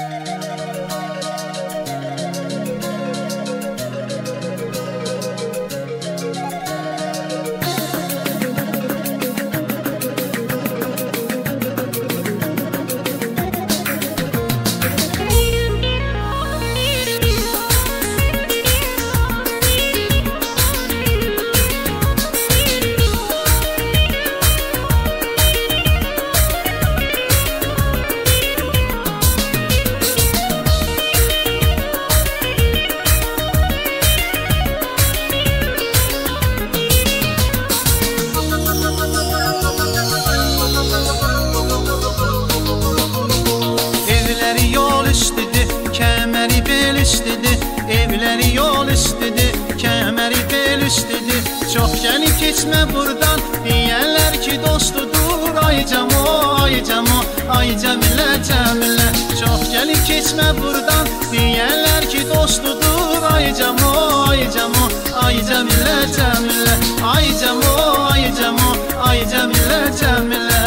Evləri yol üstüdür, kəməri bel üstüdür. Çox gəlib keçmə burdan, deyərlər ki dostudur. Ay camo, ay camo, ay Cəmilə, Cəmilə. Çox gəlib keçmə burdan, deyərlər ki dostudur. Ay camo, ay camo, ay Cəmilə, Cəmilə. Ay camo, ay camo, ay Cəmilə, Cəmilə.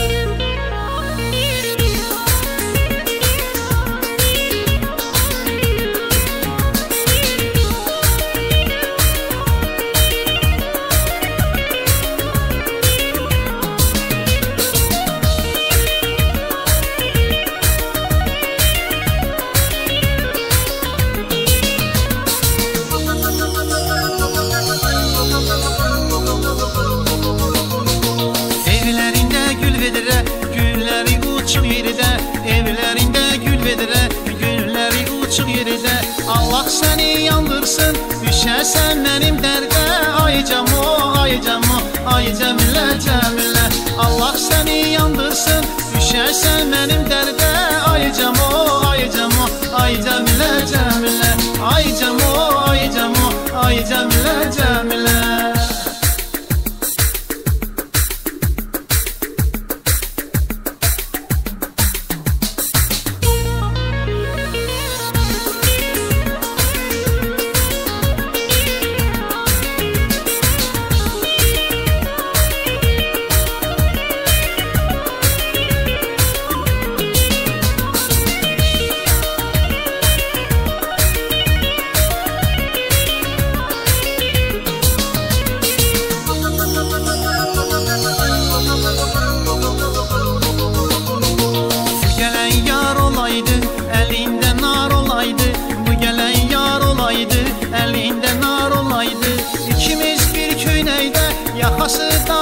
Gülləri uçuq yerdə, evlərində gül vedirə, gülləri uçuq yerdə. Allah səni yandırsın, düşərsən mənim dərdə. Ay camo, ay camo, ay Cəmilə, Cəmilə. Allah səni yandırsın, düşərsən mənim dərdə. Ay camo, ay camo, ay Cəmilə, Cəmilə. Ay camo, ay camo, ay Cəmilə, Cəmilə. Əlində nar olaydı, bu gələn yar olaydı, əlində nar olaydı. İkimiz bir köynəkdə, yaxası da